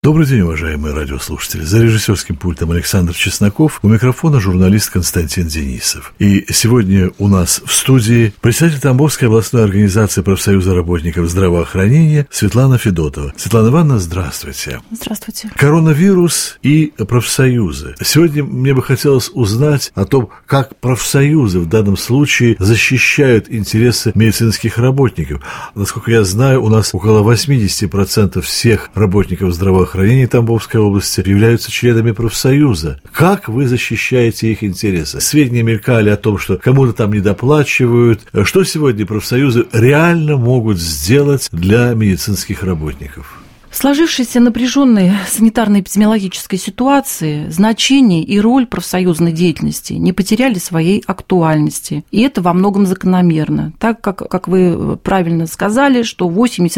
Добрый день, уважаемые радиослушатели. За режиссерским пультом Александр Чесноков, у микрофона журналист Константин Денисов. И сегодня у нас в студии председатель Тамбовской областной организации профсоюза работников здравоохранения Светлана Федотова. Светлана Ивановна, здравствуйте. Здравствуйте. Коронавирус и профсоюзы. Сегодня мне бы хотелось узнать о том, как профсоюзы в данном случае защищают интересы медицинских работников. Насколько я знаю, у нас около 80% всех работников здравоохранения Тамбовской области являются членами профсоюза. Как вы защищаете их интересы? Сведения мелькали о том, что кому-то там недоплачивают. Что сегодня профсоюзы реально могут сделать для медицинских работников? В сложившейся напряженной санитарно-эпидемиологической ситуации значение и роль профсоюзной деятельности не потеряли своей актуальности. И это во многом закономерно, так как вы правильно сказали, что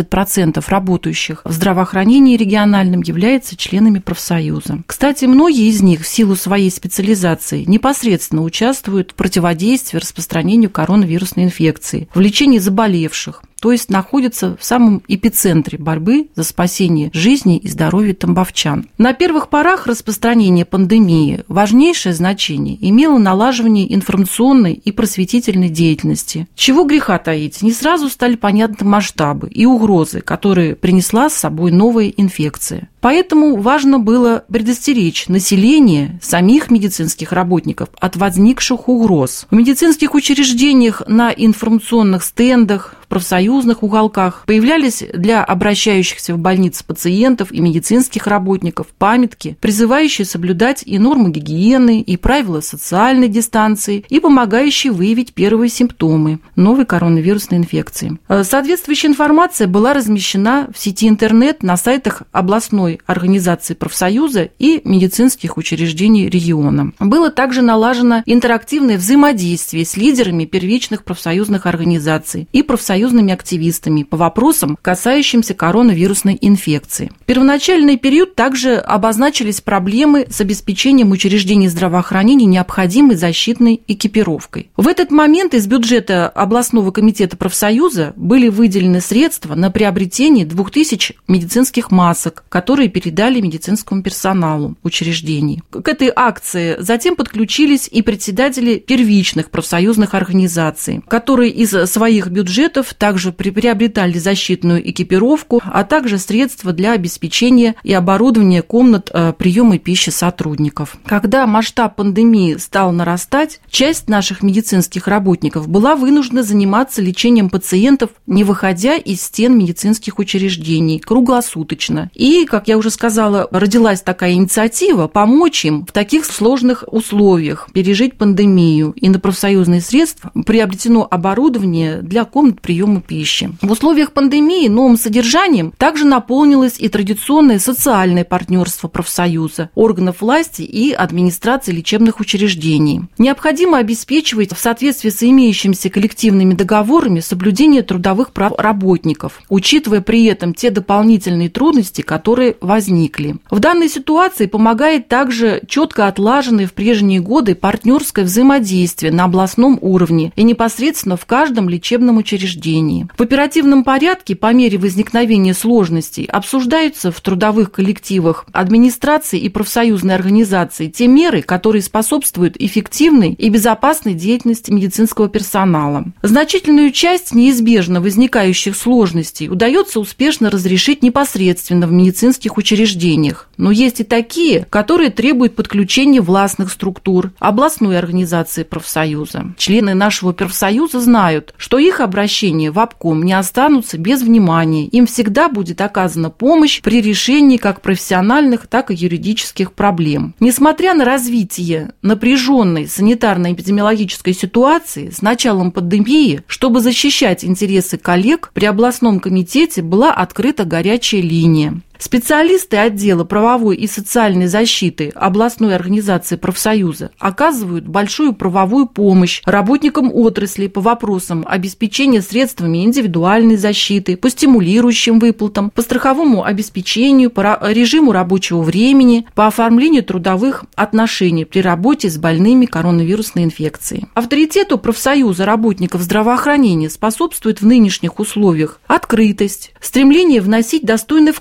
80% работающих в здравоохранении региональном являются членами профсоюза. Кстати, многие из них в силу своей специализации непосредственно участвуют в противодействии распространению коронавирусной инфекции, в лечении заболевших, то есть находятся в самом эпицентре борьбы за спасение жизни и здоровья тамбовчан. На первых порах распространения пандемии важнейшее значение имело налаживание информационной и просветительной деятельности. Чего греха таить, не сразу стали понятны масштабы и угрозы, которые принесла с собой новая инфекция. Поэтому важно было предостеречь население, самих медицинских работников от возникших угроз. В медицинских учреждениях, на информационных стендах, в профсоюзных уголках появлялись для обращающихся в больницы пациентов и медицинских работников памятки, призывающие соблюдать и нормы гигиены, и правила социальной дистанции, и помогающие выявить первые симптомы новой коронавирусной инфекции. Соответствующая информация была размещена в сети интернет на сайтах областной организации профсоюза и медицинских учреждений региона. Было также налажено интерактивное взаимодействие с лидерами первичных профсоюзных организаций и профсоюзными активистами по вопросам, касающимся коронавирусной инфекции. В первоначальный период также обозначились проблемы с обеспечением учреждений здравоохранения необходимой защитной экипировкой. В этот момент из бюджета областного комитета профсоюза были выделены средства на приобретение 2000 медицинских масок, которые передали медицинскому персоналу учреждений. К этой акции затем подключились и председатели первичных профсоюзных организаций, которые из своих бюджетов также приобретали защитную экипировку, а также средства для обеспечения и оборудования комнат приема пищи сотрудников. Когда масштаб пандемии стал нарастать, часть наших медицинских работников была вынуждена заниматься лечением пациентов, не выходя из стен медицинских учреждений, круглосуточно. И, как я уже сказала, родилась такая инициатива помочь им в таких сложных условиях пережить пандемию. И на профсоюзные средства приобретено оборудование для комнат приема пищи. В условиях пандемии новым содержанием также наполнилось и традиционное социальное партнерство профсоюза, органов власти и администрации лечебных учреждений. Необходимо обеспечивать в соответствии с имеющимися коллективными договорами соблюдение трудовых прав работников, учитывая при этом те дополнительные трудности, которые возникли. В данной ситуации помогает также четко отлаженное в прежние годы партнерское взаимодействие на областном уровне и непосредственно в каждом лечебном учреждении. В оперативном порядке по мере возникновения сложностей обсуждаются в трудовых коллективах администрации и профсоюзной организации те меры, которые способствуют эффективной и безопасной деятельности медицинского персонала. Значительную часть неизбежно возникающих сложностей удается успешно разрешить непосредственно в медицинских учреждениях, но есть и такие, которые требуют подключения властных структур, областной организации профсоюза. Члены нашего профсоюза знают, что их обращения в обком не останутся без внимания, им всегда будет оказана помощь при решении как профессиональных, так и юридических проблем. Несмотря на развитие напряженной санитарно-эпидемиологической ситуации с началом пандемии, чтобы защищать интересы коллег, при областном комитете была открыта горячая линия. Специалисты отдела правовой и социальной защиты областной организации профсоюза оказывают большую правовую помощь работникам отрасли по вопросам обеспечения средствами индивидуальной защиты, по стимулирующим выплатам, по страховому обеспечению, по режиму рабочего времени, по оформлению трудовых отношений при работе с больными коронавирусной инфекцией. Авторитету профсоюза работников здравоохранения способствует в нынешних условиях открытость, стремление вносить достойный вклад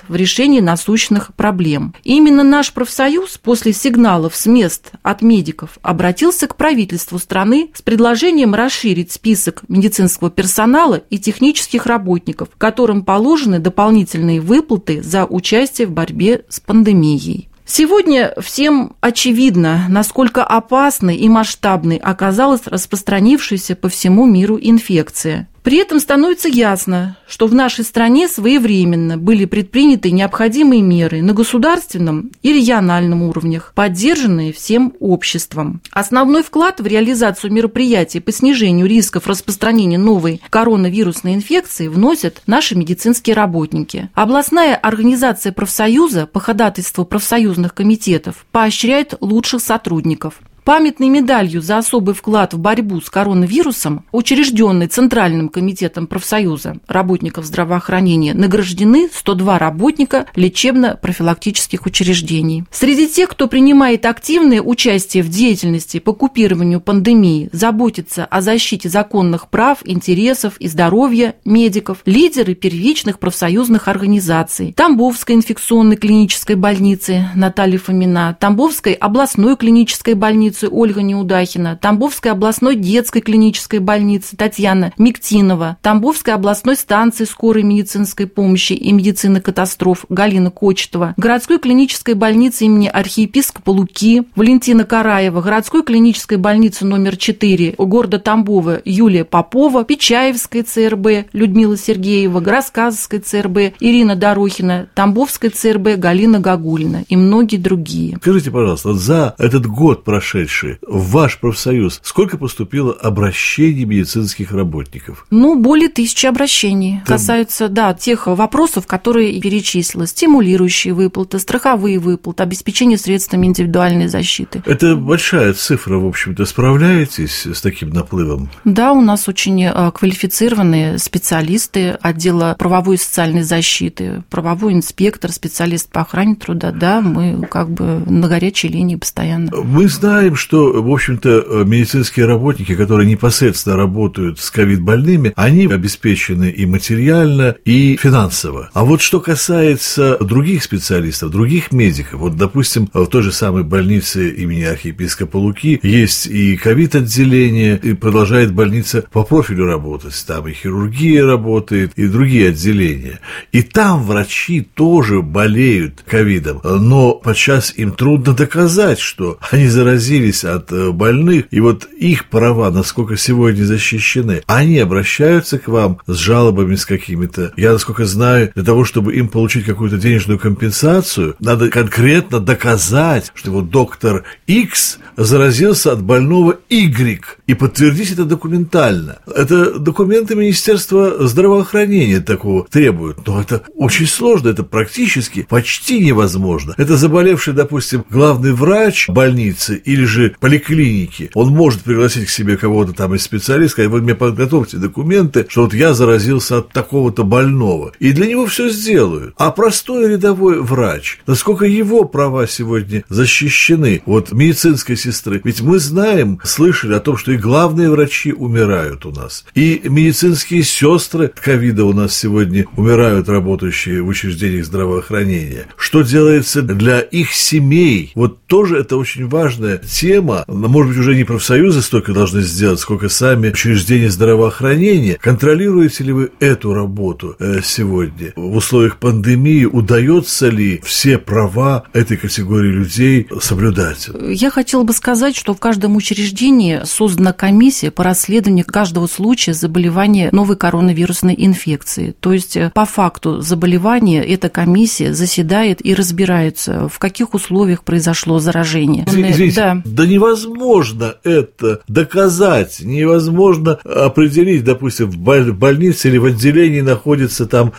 в решении насущных проблем. И именно наш профсоюз после сигналов с мест от медиков обратился к правительству страны с предложением расширить список медицинского персонала и технических работников, которым положены дополнительные выплаты за участие в борьбе с пандемией. Сегодня всем очевидно, насколько опасной и масштабной оказалась распространившаяся по всему миру инфекция. При этом становится ясно, что в нашей стране своевременно были предприняты необходимые меры на государственном и региональном уровнях, поддержанные всем обществом. Основной вклад в реализацию мероприятий по снижению рисков распространения новой коронавирусной инфекции вносят наши медицинские работники. Областная организация профсоюза по ходатайству профсоюзных комитетов поощряет лучших сотрудников. Памятной медалью за особый вклад в борьбу с коронавирусом, учрежденной Центральным комитетом профсоюза работников здравоохранения, награждены 102 работника лечебно-профилактических учреждений. Среди тех, кто принимает активное участие в деятельности по купированию пандемии, заботится о защите законных прав, интересов и здоровья медиков, лидеры первичных профсоюзных организаций: Тамбовской инфекционной клинической больницы Наталья Фомина, Тамбовской областной клинической больницы Ольга Неудахина, Тамбовской областной детской клинической больницы Татьяна Миктинова, Тамбовской областной станции скорой медицинской помощи и медицины катастроф Галина Кочетова, городской клинической больницы имени архиепископа Луки Валентина Караева, городской клинической больницы номер 4 города Тамбова Юлия Попова, Печаевской ЦРБ Людмила Сергеева, Гросказовской ЦРБ Ирина Дорохина, Тамбовской ЦРБ Галина Гагулина и многие другие. Скажите, пожалуйста, за этот год прошедший в ваш профсоюз сколько поступило обращений медицинских работников? Более 1000 обращений. Касаются, тех вопросов, которые перечислила. Стимулирующие выплаты, страховые выплаты, обеспечение средствами индивидуальной защиты. Это большая цифра, в общем-то. Справляетесь с таким наплывом? Да, у нас очень квалифицированные специалисты отдела правовой и социальной защиты, правовой инспектор, специалист по охране труда. Да, мы на горячей линии постоянно. Мы знаем, что, в общем-то, медицинские работники, которые непосредственно работают с ковид-больными, они обеспечены и материально, и финансово. А вот что касается других специалистов, других медиков, допустим, в той же самой больнице имени архиепископа Луки есть и ковид-отделение, и продолжает больница по профилю работать. Там и хирургия работает, и другие отделения. И там врачи тоже болеют ковидом, но подчас им трудно доказать, что они заразились от больных, и их права, насколько сегодня защищены, они обращаются к вам с жалобами, с какими-то. Я, насколько знаю, для того, чтобы им получить какую-то денежную компенсацию, надо конкретно доказать, что доктор X заразился от больного Y, и подтвердить это документально. Это документы Министерства здравоохранения такого требуют, но это очень сложно, это практически почти невозможно. Это заболевший, допустим, главный врач больницы или же поликлиники, он может пригласить к себе кого-то там из специалистов, сказать: вы мне подготовьте документы, что я заразился от такого-то больного. И для него все сделают. А простой рядовой врач, насколько его права сегодня защищены от медицинской сестры? Ведь мы знаем, слышали о том, что и главные врачи умирают у нас, и медицинские сестры от ковида у нас сегодня умирают, работающие в учреждениях здравоохранения. Что делается для их семей? Тоже это очень важная тема. Может быть, уже не профсоюзы столько должны сделать, сколько сами учреждения здравоохранения. Контролируете ли вы эту работу сегодня? В условиях пандемии удается ли все права этой категории людей соблюдать? Я хотела бы сказать, что в каждом учреждении создана комиссия по расследованию каждого случая заболевания новой коронавирусной инфекции. То есть, по факту заболевания эта комиссия заседает и разбирается, в каких условиях произошло заражение. Извините, да невозможно это доказать, невозможно определить, допустим, в больнице или в отделении находится там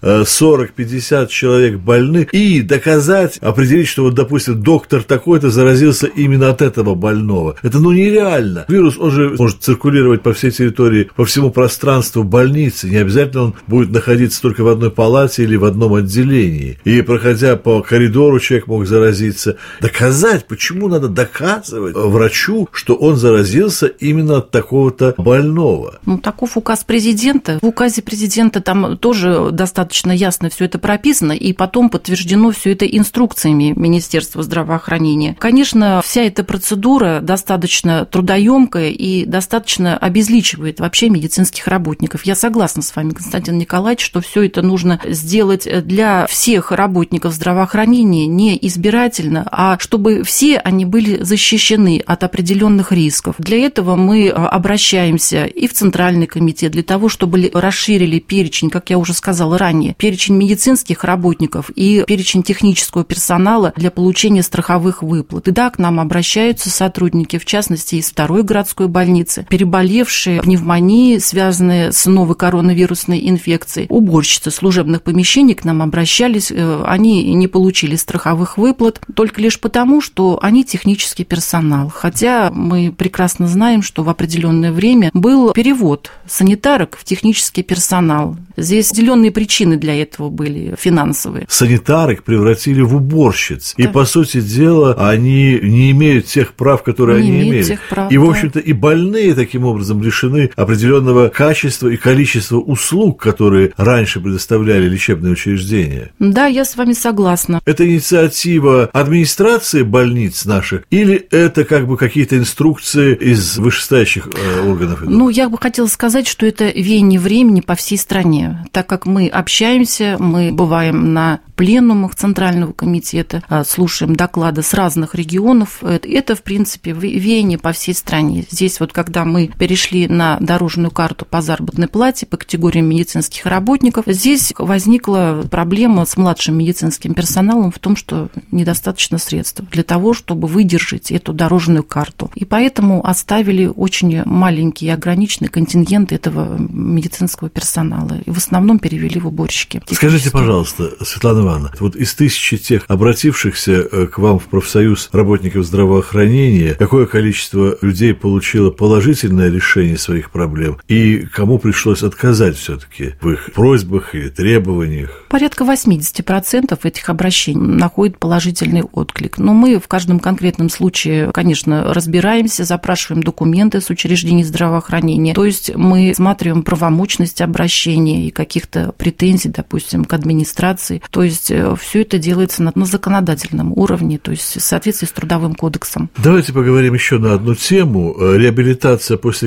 40-50 человек больных, и доказать, определить, что допустим, доктор такой-то заразился именно от этого больного. Это нереально. Вирус, он же может циркулировать по всей территории, по всему пространству больницы. Не обязательно он будет находиться только в одной палате или в одном отделении. И проходя по коридору, человек мог заразиться. Доказать, почему надо доказывать врачу, что он заразился именно от такого-то больного. Таков указ президента. В указе президента там тоже достаточно ясно все это прописано, и потом подтверждено все это инструкциями Министерства здравоохранения. Конечно, вся эта процедура достаточно трудоемкая и достаточно обезличивает вообще медицинских работников. Я согласна с вами, Константин Николаевич, что все это нужно сделать для всех работников здравоохранения не избирательно, а чтобы все они были защищены от определенных рисков. Для этого мы обращаемся и в Центральный комитет, для того, чтобы расширили перечень, как я уже сказала ранее, перечень медицинских работников и перечень технического персонала для получения страховых выплат. И да, к нам обращаются сотрудники, в частности, из 2-й городской больницы, переболевшие пневмонией, связанные с новой коронавирусной инфекцией. Уборщицы служебных помещений к нам обращались, они не получили страховых выплат только лишь потому, что они технический персонал. Хотя мы прекрасно знаем, что в определенное время был перевод санитарок в технический персонал. Здесь определенные причины для этого были финансовые. Санитарок превратили в уборщиц. Да. И, по сути дела, они не имеют тех прав, которые они имели. И, в общем-то, и больные таким образом лишены определенного качества и количества услуг, которые раньше предоставляли лечебные учреждения. Да, я с вами согласна. Это инициатива администрации больниц наших или это как бы какие-то инструкции из вышестоящих органов идут? Я бы хотела сказать, что это веяние времени по всей стране. Так как мы общаемся, мы бываем на пленумах Центрального комитета, слушаем доклады с разных регионов. Это, в принципе, веяние по всей стране. Здесь вот, когда мы перешли на дорожную карту по заработной плате по категориям медицинских работников, здесь возникла проблема с младшим медицинским персоналом в том, что недостаточно средств для того, чтобы выдержать эту дорожную карту. И поэтому оставили очень маленький и ограниченный контингент этого медицинского персонала. И в основном перевели в уборщики. Скажите, пожалуйста, Светлана Ивановна, вот из 1000 тех обратившихся к вам в профсоюз работников здравоохранения, какое количество людей получило положительное решение своих проблем и кому пришлось отказать все-таки в их просьбах и требованиях? Порядка 80% этих обращений находят положительный отклик. Но мы в каждом конкретном случае, конечно, разбираемся, запрашиваем документы с учреждений здравоохранения. То есть мы смотрим правомочность обращения и каких-то претензий, допустим, к администрации. То есть все это делается на законодательном уровне, то есть в соответствии с Трудовым кодексом. Давайте поговорим еще на одну тему. Реабилитация после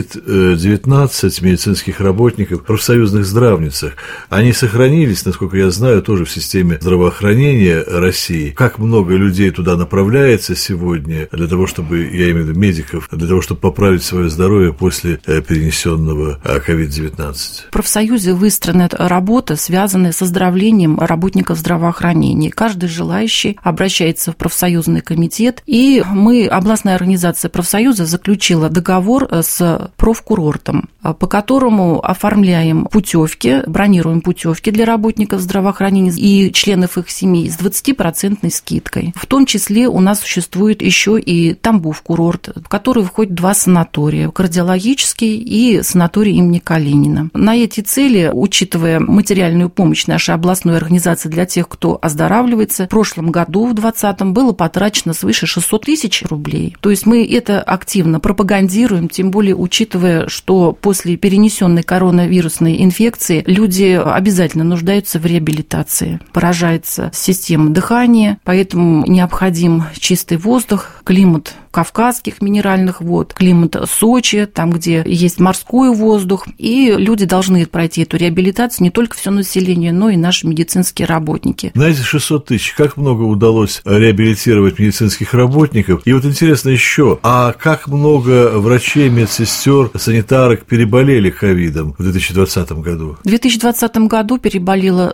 COVID-19 медицинских работников в профсоюзных здравницах. Они сохранились, насколько я знаю, тоже в системе здравоохранения России. Как много людей туда направляется сегодня для того, чтобы, я имею в виду медиков, для того, чтобы поправить свое здоровье после перенесенного COVID-19? В профсоюзе выстроена работа, связанная с оздоровлением работников здравоохранения. Каждый желающий обращается в профсоюзный комитет, и мы, областная организация профсоюза, заключила договор с профкурортом, по которому оформляем путевки, бронируем путевки для работников здравоохранения и членов их семей с 20% скидкой. В том числе у нас существует еще и Тамбов-курорт, в который входит 2 санатория: кардиологический и санаторий имени Калинина. На эти цели, учитывая материальную помощь нашей областной организации для тех, кто оздоравливается, в прошлом году, в 2020, было потрачено свыше 600 тысяч рублей. То есть мы это активно пропагандируем, тем более учитывая, что после перенесенной коронавирусной инфекции люди обязательно нуждаются в реабилитации. Поражается система дыхания, поэтому необходим чистый воздух, климат кавказских минеральных вод, климат Сочи, там, где есть морской воздух, и люди должны пройти эту реабилитацию, не только все население, но и наши медицинские работники. Знаете, 600 тысяч, как много удалось реабилитировать медицинских работников? И вот интересно еще, а как много врачей, медсестер, санитарок переболели ковидом в 2020 году? В 2020 году переболело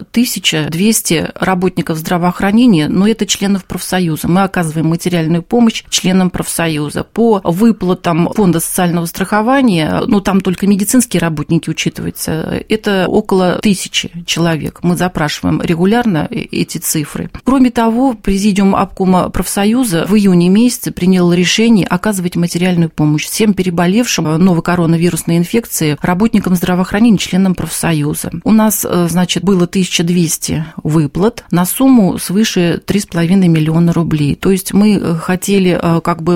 1200 работников здравоохранения, но это членов профсоюза. Мы оказываем материальную помощь членам профсоюза. По выплатам фонда социального страхования, там только медицинские работники учитываются, это около 1000 человек. Мы запрашиваем регулярно эти цифры. Кроме того, Президиум обкома профсоюза в июне месяце принял решение оказывать материальную помощь всем переболевшим новой коронавирусной инфекцией работникам здравоохранения, членам профсоюза. У нас, было 1200 выплат на сумму свыше 3,5 миллиона рублей. То есть мы хотели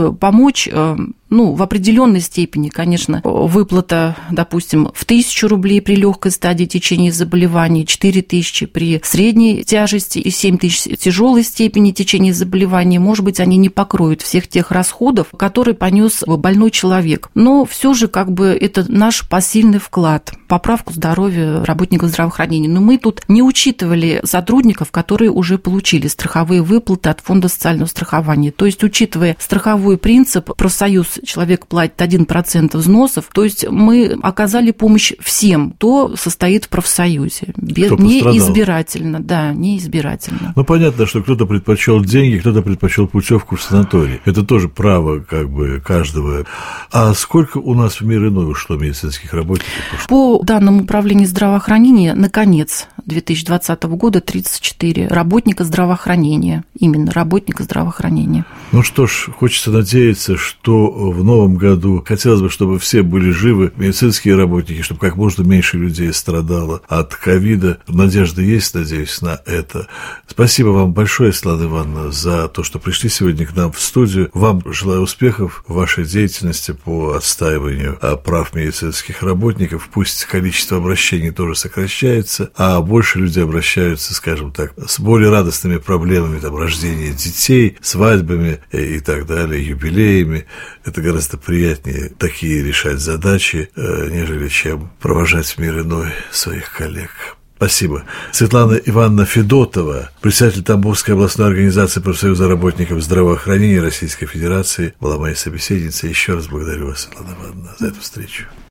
чтобы помочь, в определенной степени, конечно, выплата, допустим, в 1000 рублей при легкой стадии течения заболевания, 4000 при средней тяжести и 7000 тяжелой степени течения заболевания, может быть, они не покроют всех тех расходов, которые понес больной человек. Но все же это наш посильный вклад в поправку здоровья работников здравоохранения. Но мы тут не учитывали сотрудников, которые уже получили страховые выплаты от Фонда социального страхования. То есть, учитывая страховой принцип, профсоюз человек платит 1% взносов, то есть мы оказали помощь всем, кто состоит в профсоюзе. Не избирательно, не избирательно. Понятно, что кто-то предпочел деньги, кто-то предпочел путевку в санаторий. Это тоже право каждого. А сколько у нас в мир иной ушло медицинских работников? По данным Управления здравоохранения, на конец 2020 года 34 работника здравоохранения. Именно работника здравоохранения. Что ж, хочется надеяться, что в новом году хотелось бы, чтобы все были живы, медицинские работники, чтобы как можно меньше людей страдало от ковида. Надежда есть, надеюсь, на это. Спасибо вам большое, Светлана Ивановна, за то, что пришли сегодня к нам в студию. Вам желаю успехов в вашей деятельности по отстаиванию прав медицинских работников. Пусть количество обращений тоже сокращается, а больше людей обращаются, скажем так, с более радостными проблемами, рождения детей, свадьбами и так далее, юбилеями. Это гораздо приятнее такие решать задачи, нежели чем провожать в мир иной своих коллег. Спасибо. Светлана Ивановна Федотова, председатель Тамбовской областной организации профсоюза работников здравоохранения Российской Федерации, была моей собеседницей. Еще раз благодарю вас, Светлана Ивановна, за эту встречу.